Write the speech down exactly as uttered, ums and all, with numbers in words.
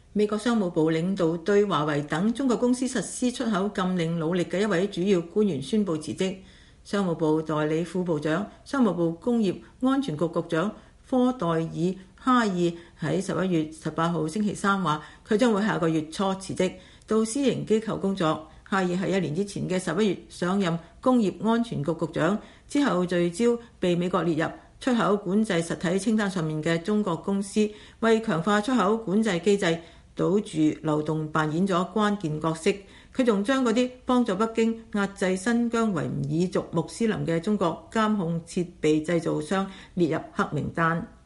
美國商務部領導對華為等中國公司實施出口禁令努力嘅一位主要官員宣布辭職。商務部代理副部長、商務部工業安全局局長科代爾哈爾喺十一月十八號星期三話，佢將會下個月初辭職，到私營機構工作。哈爾喺一年之前嘅十一月上任工業安全局局長，之後聚焦被美國列入出口管制實體清單上面嘅中國公司，為強化出口管制機制堵住漏洞扮演咗關鍵角色。佢仲將嗰啲幫助北京壓制新疆維吾爾族穆斯林嘅中國監控設備製造商列入黑名單。